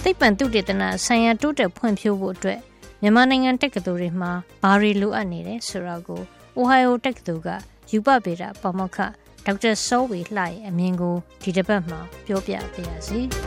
သိပ္ပံသုတေသနဆိုင်ရာတိုးတက်ဖွံ့ဖြိုးဖို့အတွက်မြန်မာနိုင်ငံတက္ကသိုလ်တွေမှာဘာတွေလိုအပ်နေတယ်ဆိုတာကို Ohio တက္ကသိုလ်ကယူပဗေဒပါမောက္ခဒေါက်တာစောဝေလှရဲ့အမြင်ကိုဒီတစ်ပတ်မှာပြောပြပါရစေ။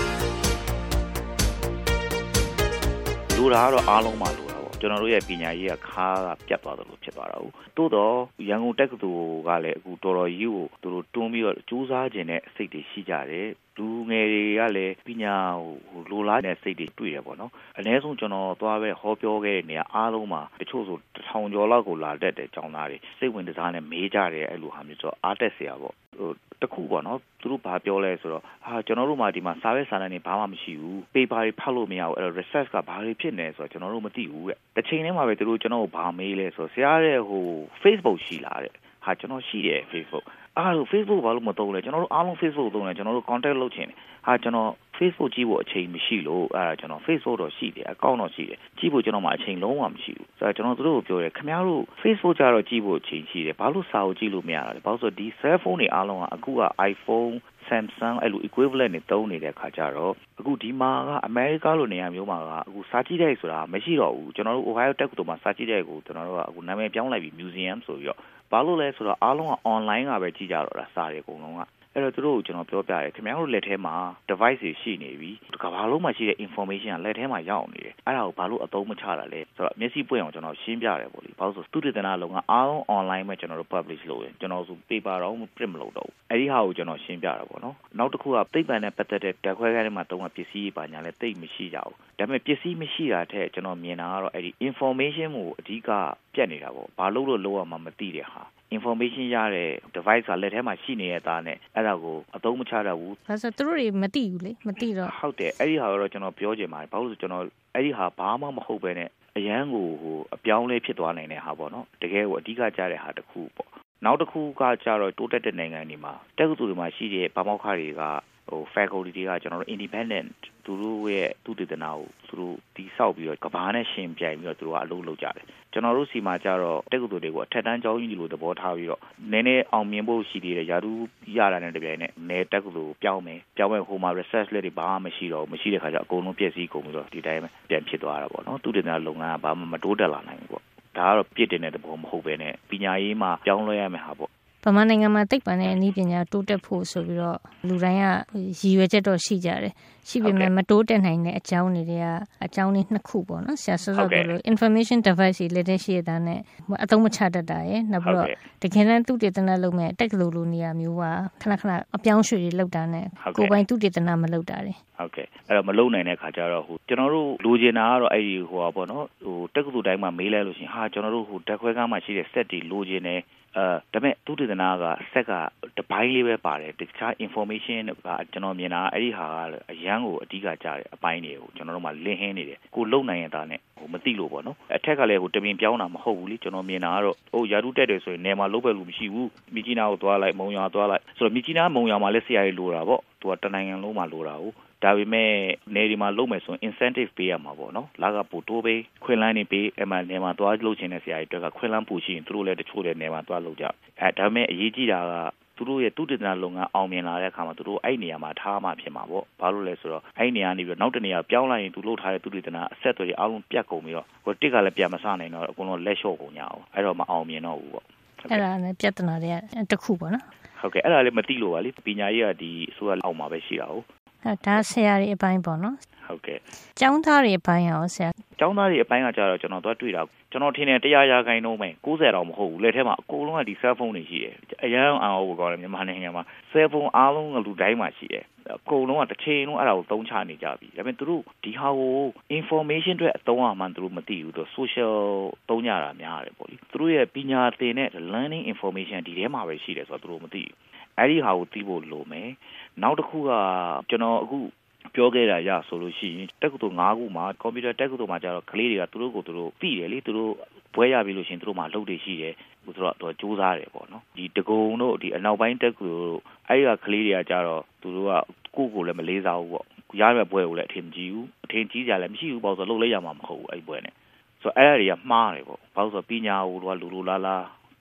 လိုတာကတော့အားလုံးမှာလိုတာပေါ့ကျွန်တော်တို့ရဲ့ပညာရေးကခါးကပြတ်သွားတယ်လို့ဖြစ်သွားတာဟုတ်။သို့တော့ရန်ကုန်တက္ကသိုလ်ကလည်းအခုတော်တော်ကြီးကိုသူတို့တွန်းပြီးတော့စူးစမ်းခြင်းနဲ့စိတ်တွေရှိကြတယ်။လူငယ်တွေကလည်းပညာလိုလားတဲ့စိတ်တွေတွေ့ရပေါ့နော်အနည်းဆုံးကျွန်တော်သွားပဲဟောပြောခဲ့တဲ့နေရာအားလုံးမှာတချို့ဆို1000ကျော်လောက်ကိုလာတတ်တဲ့ကျောင်းသားတွေစိတ်ဝင်စားနဲ့မေးကြတယ်အဲ့လိုဟာမျိုးဆိုတော့အားတက်စရာပေါ့တခုပေါ့နော်သူတို့ဘာပြောလဲဆိုတော့ကျွန်တော်တို့မှဒီမှာစာပဲစာတမ်းတွေဘာမှမရှိဘူး paper တွေဖတ်လို့မရဘူးအဲ့တော့ research ကဘာတွေဖြစ်နေဆိုတော့ကျွန်တော်တို့မသိဘူးတဲ့တစ်ချိန်တည်းမှာပဲသူတို့ကျွန်တော်ကိုဘာမေးလဲဆိုတော့ဆရာတဲ့Facebook ရှိလားတဲ့ကျွန်တော်ရှိတယ် Facebook Facebook ဘာလို့မသုံးလဲကျွန်တော်တို့အားလုံး Facebook သုံးတယ်ကျွန်တော်တို့ contact လုပ်ချင်တယ်ကျွန်တော် Facebook ကြည့်ဖို့အချိန်မရှိလို့ကျွန်တော် Facebook တော့ရှိတယ် account တော့ရှိတယ်ကြည့်ဖို့ကျွန်တော်မှအချိန်လုံးဝမရှိဘူးဆိုတော့ကျွန်တော်တို့ကိုပြောတယ်ခင်ဗျားတို့ Facebook ကြတော့ကြည့်ဖို့အချိန်ရှိတယ်ဘာလို့စာကိုကြည့်လို့မရတာလဲဘာလို့ဆိုဒီ cell phone တွေအားလုံးကအခုက iPhone Samsung အဲ့လို equivalent တွေသုံးနေတဲ့ခါကြတော့အခုဒီမှာကအမေရိကလိုနေရာမျိုးမှာကအခုစာကြည့်တဲ့ဆိုတာမရှိတော့ဘူးကျွန်တော်တို့ Ohio တက္ကသိုလ်မှာစာကြည့်တဲ့ကိုကျွန်တော်တို့ကအခုနာမည်ပြောင်းလိုက်ပြီး museum ဆိုပြီးတော့ဘာလို့လဲဆိုတော့အားလုံးက online ကပဲကြည့်ကြတော့တာစာတွေအကုန်လုံးကအဲ့တော့သူတို့ကိုကျွန်တော်ပြောပြတယ်ခင်ဗျားတို့လက်ထဲမှာ device တွေရှိနေပြီဒီကမ္ဘာလုံးမှာရှိတဲ့ information ကလက်ထဲမှာရောက်နေတယ်အဲ့ဒါကိုဘာလို့အသုံးမချတာလဲဆိုတော့မျက်စိပွင့်အောင်ကျွန်တော်ရှင်းပြတယ်ပေါ့လေဘာလို့ဆိုသုတေသနလုံးကအားလုံး online မှာကျွန်တော်တို့ publish လုပ်ရင်ကျွန်တော်ဆို paper တော့ print မလုပ်တော့ဘူးအဲ့ဒီဟာကိုကျွန်တော်ရှင်းပြတာပေါ့နော်နောက်တစ်ခုကသိပ္ပံနဲ့ပတ်သက်တဲ့ဓာတ်ခွဲခန်းထဲမှာတုံးကပစ္စည်းပါညာလဲသိမရှိကြဘူးဒါပေမဲ့ပစ္စည်းမရှိတာတဲ့ကျွန်တော်မြင်တာကတော့အဲ့ဒီ information ကိုအဓိကပြတ်နေတာပေါ့ဘာလို့လို့မှမသိတဲ့ဟာinformation ရတဲ့ device ကလက်ထဲမှာရှိနေတဲ့သားနဲ့အဲ့ဒါကိုအသုံးမချတတ်ဘူး။ဒါဆိုသူတို့တွေမသိဘူးလေမသိတော့ဟုတ်တယ်အဲ့ဒီဟာကတော့ကျွန်တော်ပြောချင်ပါတယ်ဘာလို့ဆိုကျွန်တော်အဲ့ဒီဟာဘာမှမဟုတ်ပဲနဲ့အရန်ကိုအပြောင်းလဲဖြစ်သွားနိုင်တဲ့ဟာပေါ့နော်တကယ်ကိုအဓိကကျတဲ့ဟာတစ်ခုပေါ့နောက်တစ်ခုကကျတော့တိုးတက်တဲ့နိုင်ငံတွေမှာတက္ကသိုလ်တွေမှာရှိတဲ့ပါမောက္ခတွေကfaculty တွေကကျွန်တော်တို့ independent သူတို့ရဲ့သူတေသနာကိုသူတို့တီးဆောက်ပြီးတော့ကဘာနဲ့ရှင်ပြိုင်ပြီးတော့သူတို့ကအလုပ်လုပ်ကြတယ်ကျွန်တော်တို့စီမှာကျတော့တက္ကသိုလ်တွေကိုအထက်တန်းကျောင်းကြီးလိုသဘောထားပြီးတော့နည်းနည်းအောင်မြင်ဖို့ရှိသေးတယ်ယာတူရတာနဲ့တပြိုင်နက်နယ်တက္ကသိုလ်ပြောင်းမယ်ဟိုမှာ research လက်တွေဘာမှမရှိတော့မရှိတဲ့ခါကျအကုန်လုံးပြည့်စည်ကုန်ပြီးတော့ဒီတိုင်းပဲပြန်ဖြစ်သွားတာပေါ့နော်သူတေသနာလုပ်ငန်းကဘာမှမတိုးတက်လာနိုင်ဘူးပေါ့ဒါကတော့ပြစ်တင်တဲ့သဘောမဟုတ်ပဲနဲ့ပညာရေးမှာပြောင်းလဲရမယ်ဟာပေါ့ဗမာနိုင်ငံမှာသိပ္ပံနဲ့အနည်းပညာတိုးတက်ဖို့ဆိုပြီးတော့လူတိုင်းကရည်ရွယ်ချက်တော့ရှိကြတယ်ရှိပေမဲ့မတိုးတက်နိုင်တဲ့အကြောင်းတွေကအကြောင်းလေးနှစ်ခုပေါ့နော်ဆရာစောစောပြောလို့ information device တွေလက်ထဲရှိရတာနဲ့အသုံးမချတတ်တာရယ်နောက်ပြီးတော့တကယ်တမ်းသုတေသနလုပ်မဲ့တက္ကသိုလ်လိုနေရာမျိုးကခဏအပြောင်းရွှေ့တွေလုပ်တာနဲ့ကိုယ်ပိုင်သုတေသနမလုပ်တာတယ်ဟုတ်ကဲ့အဲ့တော့မလုပ်နိုင်တဲ့ခါကျတော့ကျွန်တော်တို့လိုချင်တာကတော့အဲ့ဒီပေါ့နော်တက္ကသိုလ်တိုင်းမှာမေးလိုက်လို့ရှိရင်ကျွန်တော်တို့ဓာတ်ခွဲခန်းမှာရှိတဲ့ set တွေလိုချင်တယ်ဒါပေမဲ့သုတေသနကဆက်ကတပိုင်းလေးပဲပါတယ်တခြား information ကကျွန်တော်မြင်တာအဲ့ဒီဟာကအရန်ကိုအဓိကကြားတယ်အပိုင်းတွေကိုကျွန်တော်တို့မှလင်းဟင်းနေတယ်ကိုလုံနိုင်ရတာနဲ့မသိလို့ပေါ့နော်အထက်ကလည်းတပင်ပြောင်းတာမဟုတ်ဘူးလေကျွန်တော်မြင်တာကတော့ယာတုတက်တယ်ဆိုရင်နယ်မှာလုံးပဲလို့မရှိဘူးမြကြီးနားကိုသွားလိုက်မုံရွာသွားလိုက်ဆိုတော့မြကြီးနားမုံရွာမှာလည်းဆရာကြီးလိုတာပေါ့သူကတနိုင်ငံလုံးမှာလိုတာဟုတ်ဒါပေမဲ့နေဒီမှာလုပ်မယ်ဆိုရင် incentive ပေးရမှာပေါ့နော်လာကပို့တိုးပေးခွင့်လန်းနေပေးအမှနေမှာသွားလုပ်ချင်တဲ့ဆရာကြီးတွေကခွင့်လန်းပို့ရှိရင်သူတို့လည်းတချို့လည်းနေမှာသွားလုပ်ကြဒါပေမဲ့အရေးကြီးတာကသူတို့ရဲ့သုတေသနလုပ်ငန်းအောင်မြင်လာတဲ့အခါမှာသူတို့အဲ့နေရာမှာထားမှဖြစ်မှာပေါ့ဘာလို့လဲဆိုတော့အဲ့နေရာနေပြီးနောက်တနေရာပြောင်းလိုက်ရင်သူလုပ်ထားတဲ့သုတေသနအဆက်အသွယ်တွေအားလုံးပြတ်ကုန်ပြီးတော့တစ်ကလည်းပြန်မစနိုင်တော့အကုန်လုံးလက်လျှော့ကုန်ကြအောင်အဲ့တော့မအောင်မြင်တော့ဘူးပေါ့အဲ့ဒါလည်းပြဿနာတွေကတစ်ခုပေါ့နော်ဟုတ်ကဲ့အဲ့ဒါလည်းမသိလို့ပါလေပညာရေးကဒီအစိုးရအောက်မှာပဲရှိတာဟုတ်ဒါဆရာတွေအပိုင်းပေါ့နော်ဟုတ်ကဲ့ကျောင်းသားတွေအပိုင်းရောဆရာကျောင်းသားတွေအပိုင်းကကြတော့ကျွန်တော်သွားတွေ့တာကျွန်တော်ထင်တယ်100%ခိုင်နှုန်းပဲ90တောင်မဟုတ်ဘူးလက်ထဲမှာအကုန်လုံးကဒီ cell phone တွေရှိတယ်အရန်အောင်ကိုကောင်းတယ်မြန်မာနိုင်ငံမှာ cell phone အားလုံးကလူတိုင်းမှာရှိတယ်အကုန်လုံးကတစ်ချိန်လုံးအဲ့ဒါကိုသုံးချနေကြပြီဒါပေမဲ့သူတို့ဒီဟာကို information တွေအသုံးအမှန်သူတို့မသိဘူးသူ social သုံးကြတာများတယ်ပေါ့လေသူတို့ရဲ့ပညာသင်တဲ့ learning information ဒီထဲမှာပဲရှိတယ်ဆိုတော့သူတို့မသိဘူးအဲ့ဒီဟာကိုသိဖို့လိုမယ်နောက်တစ်ခုကကျွန်တော်အခုပြောခဲ့တာရဆိုလို့ရှိရင်တက္ကသိုလ်5ခုမှာကွန်ပျူတာတက္ကသိုလ်မှာကျတော့ကလေးတွေကသူတို့ကိုသူတို့သိတယ်လေသူတို့ဘွဲရပြီလို့ရှိရင်သူတို့မှာလုပ်တွေရှိတယ်သူတို့ကြိုးစားတယ်ပေါ့နော်ဒီတကုံတို့ဒီအနောက်ပိုင်းတက္ကသိုလ်တို့အဲ့ဒီကလေးတွေကကျတော့သူတို့ကကိုလည်းမလေးစားဘူးပေါ့ရရဘွဲကိုလည်းအထင်မကြီးဘူးအထင်ကြီးကြလည်းမရှိဘူးပေါ့ဆိုလုပ်လိုက်ရမှာမဟုတ်ဘူးအဲ့ဘွဲနဲ့ဆိုတော့အဲ့ဒါတွေကမှားတယ်ပေါ့ဘာလို့ဆိုပညာကိုလူလားလား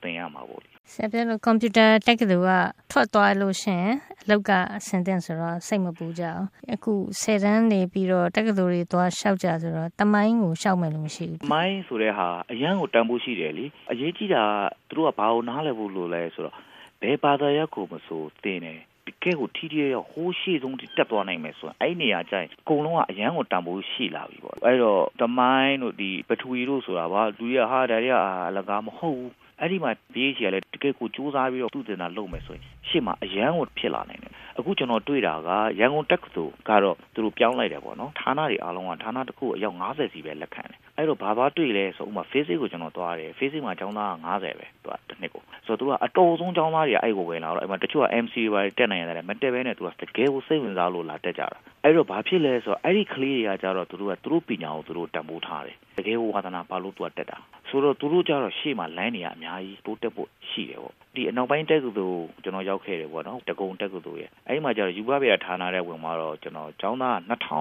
သင်ရမှာပေါ့ဆရာပြောလို့ကွန်ပျူတာတက္ကသိုလ်ကထွက်သွားလို့ရှင်အလောက်ကဆင်တဲ့ဆိုတော့စိတ်မပူကြအောင်အခု10တန်းနေပြီးတော့တက္ကသိုလ်တွေသွားရှောက်ကြဆိုတော့တမိုင်းကိုရှောက်မယ်လို့မရှိဘူးမိုင်းဆိုတဲ့ဟာအရန်ကိုတန်ဖိုးရှိတယ်လေအရေးကြီးတာသူတို့ကဘာလို့နားလည်ဖို့လိုလဲဆိုတော့ဘယ်ဘာသာရပ်ကိုမဆိုသင်တယ်တကယ်ကိုထီထီရောက်ဟိုးရှိဆုံးတက်သွားနိုင်မယ်ဆိုရင်အဲ့နေရာကျရင်အကုန်လုံးကအရန်ကိုတန်ဖိုးရှိလာပြီပေါ့အဲ့တော့တမိုင်းတို့ဒီပထဝီတို့ဆိုတာကလူရဟာဒါတွေကအလကားမဟုတ်ဘူးအဲ့ဒီမှာ PhD ကလည်းတကယ်ကိုစူးစမ်းပြီးတော့သူ့တင်တာလုပ်မယ်ဆိုရင်ရှေ့မှာအရန်ကိုဖြစ်လာနိုင်တယ်အခုကျွန်တော်တွေ့တာကရန်ကုန်တက္ကသိုလ်ကတော့သူတို့ပြောင်းလိုက်တယ်ပေါ့နော်ဌာနတွေအားလုံးကဌာနတစ်ခုအယောက်90စီပဲလက်ခံတယ်အဲ့တော့ဘာတွေ့လဲဆိုဥပမာ physics ကိုကျွန်တော်သွားတယ် physics မှာကျောင်းသားက90ပဲသူကတစ်နှစ်ကိုဆိုတော့သူကအတော်ဆုံးကျောင်းသားတွေကအဲ့ကိုဝင်လာတော့အဲ့မှာတချို့က MC တွေတက်နိုင်ရတယ်မတက်ဘဲနဲ့သူကတကယ်ကိုစိတ်ဝင်စားလို့လာတက်ကြတာအဲ့တော့ဘာဖြစ်လဲဆိုတော့အဲ့ဒီကလေးတွေကကြတော့သူတို့ပညာကိုသူတို့တန်ဖိုးထားတယ်တကယ်ဝါသနာပါလို့သူကတက်တာဆိုတော့သူတို့ကြတော့ရှေ့မှာလမ်းနေရအများကြီးတိုးတက်ဖို့ရှိတယ်ပေါ့ဒီအနောက်ပိုင်းတက္ကသိုလ်ကျွန်တော်ရောက်ခဲ့တယ်ပေါ့နော်တကုံတက္ကသိုလ်ရဲ့အဲ့ဒီမှာကျတော့ယူပဗေဒဌာနတဲ့ဝင်မှာတော့ကျွန်တော်ကျောင်းသား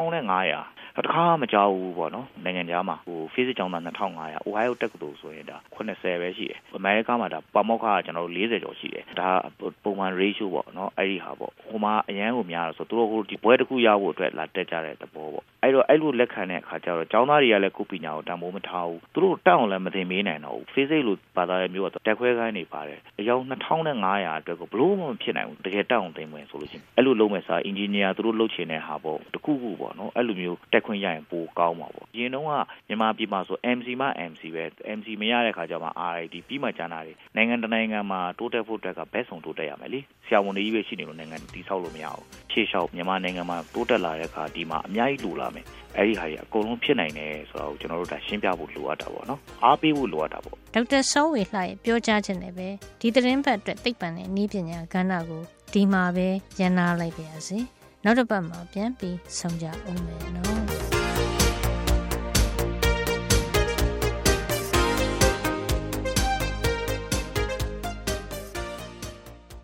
2500တခါမှမကြောက်ဘူးပေါ့နော်နိုင်ငံခြားမှာphysics ကျောင်းသား2500 Ohio တက္ကသိုလ်ဆိုရင်ဒါ80ပဲရှိတယ်အမေရိကမှာဒါပါမောက္ခကကျွန်တော်တို့40ကျော်ရှိတယ်ဒါပုံမှန် ratio ပေါ့နော်အဲ့ဒီဟာပေါ့ဟိုမှာအရန်ကိုများတော့ဆိုသူတို့ဒီဘွဲတစ်ခုရဖို့အတွက်လာတက်ကြတဲ့သဘောပေါ့အဲ့တော့အဲ့လိုလက်ခံတဲ့အခါကျတော့ကျောင်းသားတွေကလည်းကိုပညာကိုတန်ဖိုးမထားဘူးသူတို့တက်အောင်လည်းမသင်ပေးနိုင်တော့ဘူး physics လို့ဘာသာမျိုးတော့တက်ခွဲခိုင်းနေပါတယ်အယောက်2500အတွက်ကိုဘလို့မဖြစ်နိုင်ဘူးတကယ်တက်အောင်သင်မယ်ဆိုလို့ရှိရင်အဲ့လိုလုပ်မယ်ဆိုအင်ဂျင်နီယာသူတို့လုပ်ချင်တဲ့ဟာပေါ့တခုခုပေါ့နော်အဲ့လိုမျိုးတက်ခွင့်ရရင်ပိုကောင်းမှာပေါ့အရင်တုန်းကမြန်မာပြည်မှာဆို MC မှ MC ပဲ MC မရတဲ့ခါကျမှ RIT ပြီးမှကျန်တာတွေနိုင်ငံတနိုင်ငံမှာတိုးတက်ဖို့အတွက်ကဘက်ဆုံးတိုးတက်ရမယ်လေဆရာဝန်တွေကြီးပဲရှိနေလို့နိုင်ငံတည်ဆောက်လို့မရဘူးရှေ့လျှောက်မြန်မာနိုင်ငံမှာတိုးတက်လာတဲ့အခါဒီမှာအများကြီးလိုလာမယ်အဲ့ဒီဟာကြီးအကုန်လုံးဖြစ်နိုင်တယ်ဆိုတော့ကျွန်တော်တို့ဒါရှင်းပြဖို့လိုအပ်တာပေါ့နော်အားပေးဖို့လိုအပ်တာပေါ့ဒေါက်တာစောဝေလှရဲ့ပြောကြားခြင်းနဲ့ပဲဒီသတင်းပတ်အတွက်သိပ္ပံနဲ့နည်းပညာကဏ္ဍကိုဒီမှာပဲရန်နာလိုက်ပါရစေနောက်တစ်ပတ်မှာပြန်ပြီးဆုံကြအောင်မယ်နော်